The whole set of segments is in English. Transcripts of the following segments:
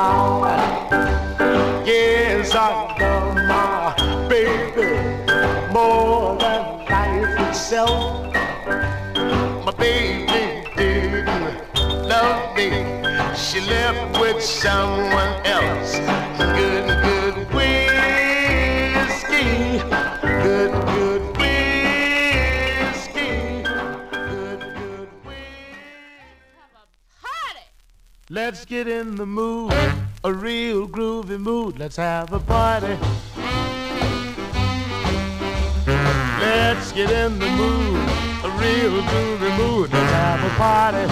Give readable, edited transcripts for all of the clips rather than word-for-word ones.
now. Yes, I love my baby more than life itself. My baby didn't love me. She left with someone else. Good, good whiskey. Good, good whiskey. Good, good whiskey. Have a party. Let's get in the mood, a real groovy mood. Let's have a party. Let's get in the mood, a real groovy mood. Let's have a party.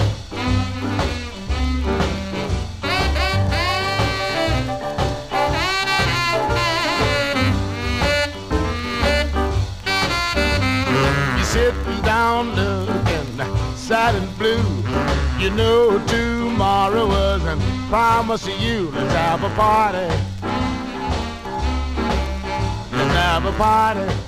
You're sitting down looking sad and blue. You know tomorrow wasn't promised to you. Let's have a party. Let's have a party.